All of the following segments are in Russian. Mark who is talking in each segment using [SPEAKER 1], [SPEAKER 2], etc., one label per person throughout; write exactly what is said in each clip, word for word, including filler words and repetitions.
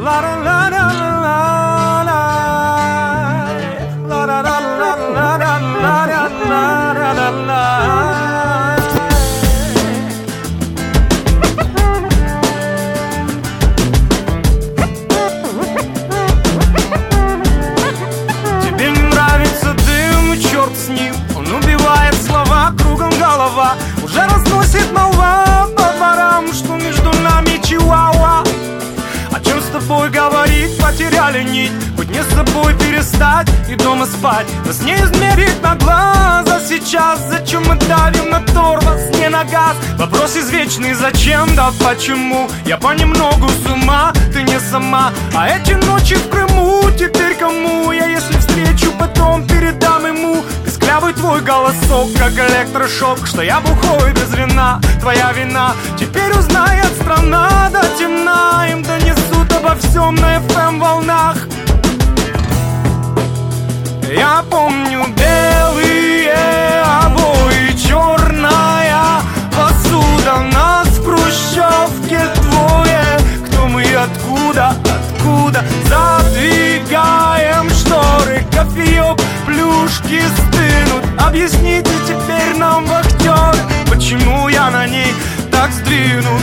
[SPEAKER 1] Тебе не нравится дым, и черт с ним. Он убивает слова, кругом голова. Уже разносит молва по дворам, что между нами чиуауа. О чем с тобой говорить, потеряли нить. Быть не с собой перестать и дома спать. Нас не измерить на глаза сейчас. Зачем мы давим на тормоз, не на газ? Вопрос извечный, зачем, да почему? Я понемногу с ума, ты не сама. А эти ночи в Крыму теперь кому? Я если встречу, потом передам ему. Песклявый твой голосок, как электрошок. Что я бухой без вина, твоя вина. Теперь узнает страна до темна. Им донесут обо всем на эф эм волнах. Я помню белые обои, черная посуда. Нас в хрущевке двое. Кто мы и откуда, откуда? Задвигаем шторы, кофеек, плюшки стынут. Объясните теперь нам, вахтеры, почему я на ней так сдвинут.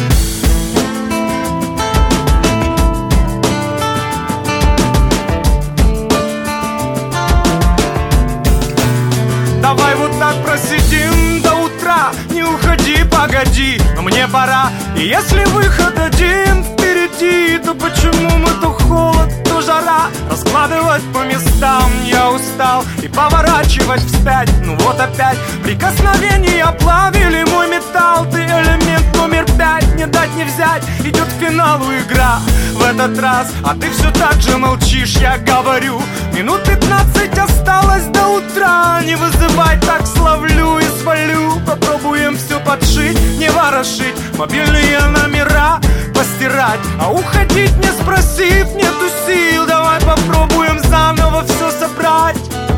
[SPEAKER 1] Давай вот так просидим до утра. Не уходи, погоди, но мне пора. И если выход один впереди, то почему мы то холод, то жара? Раскладывать по местам я устал и поворачивать вспять. Ну вот опять прикосновения плавили мой металл. Ты элемент номер пять, не дать не взять. Идет к финалу игра в этот раз, а ты все так же молчишь, я говорю. Минут пятнадцать осталось до утра. Не вызывай, так словлю и свалю. Попробуем все подшить, не ворошить. Мобильные номера постирать. А уходить не спросив, нету сил. Давай попробуем заново все собрать.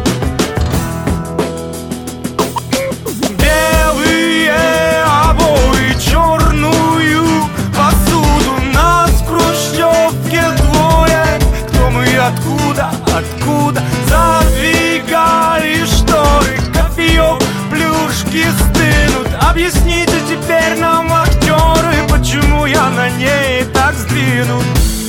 [SPEAKER 1] Белые обои, черную посуду. Нас в хрущевке двое. Кто мы и откуда, откуда? Задвигали шторы, кофеек, плюшки стынут. Объясните теперь нам, актеры, почему я на ней так сдвинут.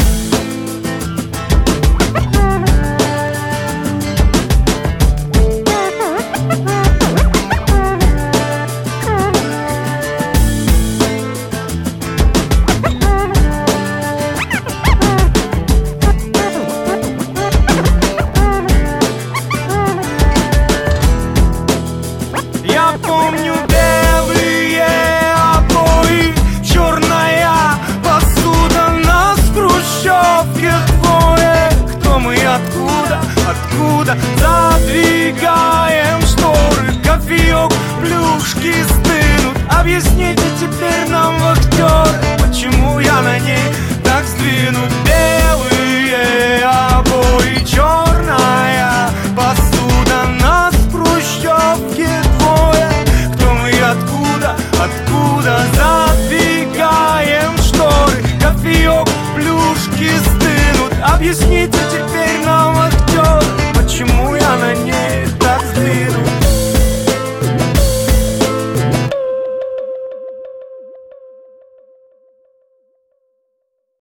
[SPEAKER 1] Я помню белые обои, черная посуда. Нас в хрущевке двое. Кто мы и откуда, откуда? Задвигаем шторы, кофеек, плюшки стынут. Объясните теперь нам, вахтеры, почему